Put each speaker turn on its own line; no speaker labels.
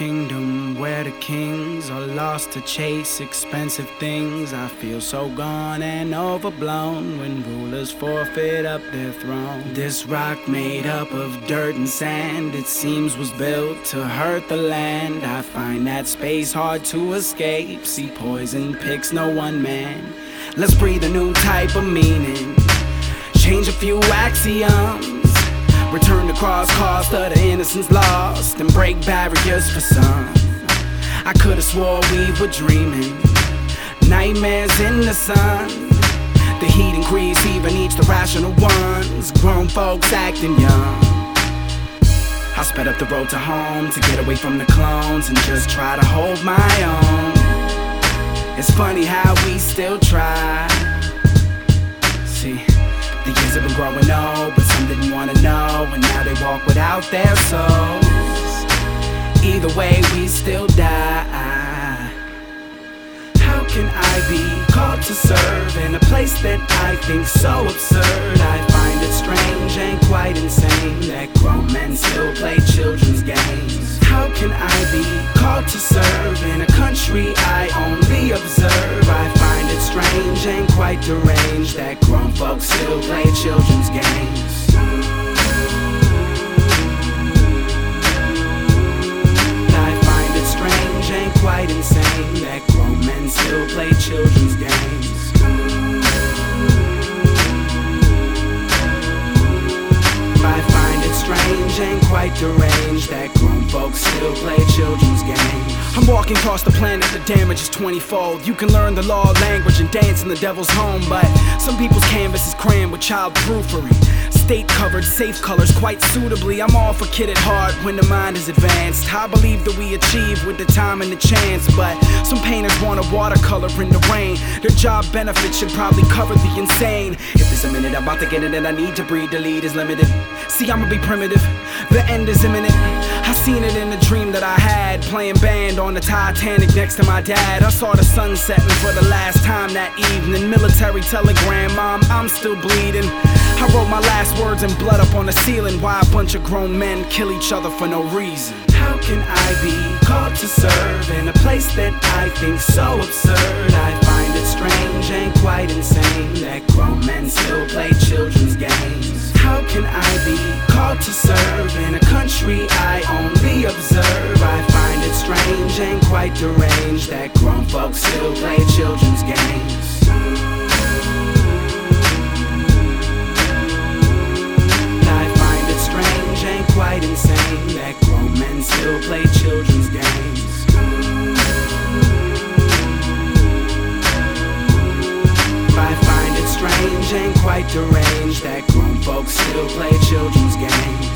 kingdom where the kings are lost to chase expensive things. I feel so gone and overblown when rulers forfeit up their throne. This rock made up of dirt and sand, it seems was built to hurt the land. I find that space hard to escape. See, poison picks no one man. Let's breathe a new type of meaning, change a few axioms, return the cross cost of the innocence lost, and break barriers for some. I could've swore we were dreaming, nightmares in the sun. The heat and grease even each the rational ones, grown folks acting young. I sped up the road to home to get away from the clones and just try to hold my own. It's funny how we still try. See, the years have been growing old, but some didn't want to know, and now they walk without their souls. Either way, we still die. How can I be called to serve in a place that I think so absurd? I find it strange and quite insane that grown men still play children's games. How can I be called to serve in a country I only observe? I find it strange and quite deranged that grown folks still play children's games. I find it strange and quite insane that grown men still play children's games. I find it strange and quite deranged that grown folks still play children's games. I'm walking across the planet, the damage is 20-fold. You can learn the law of language and dance in the devil's home, but some people's canvas is crammed with child proofery, state covered safe colors quite suitably. I'm all for kid at heart when the mind is advanced. I believe that we achieve with the time and the chance, but some painters want a watercolor in the rain. Their job benefits should probably cover the insane. If there's a minute I'm about to get it and I need to breathe, the lead is limited. See, I'ma be primitive, the end is imminent. I seen it in a dream that I had, playing band on the Titanic next to my dad. I saw the sun setting for the last time that evening. Military telegram, Mom, I'm still bleeding. I wrote my last words in blood up on the ceiling. Why a bunch of grown men kill each other for no reason? How can I be called to serve in a place that I think so absurd? I find it strange and quite insane that grown men still play children's games. How can I be called to serve in a country I only observe? I find it strange and quite deranged that grown folks still play children's games. Quite insane that grown men still play children's games. I find it strange and quite deranged that grown folks still play children's games.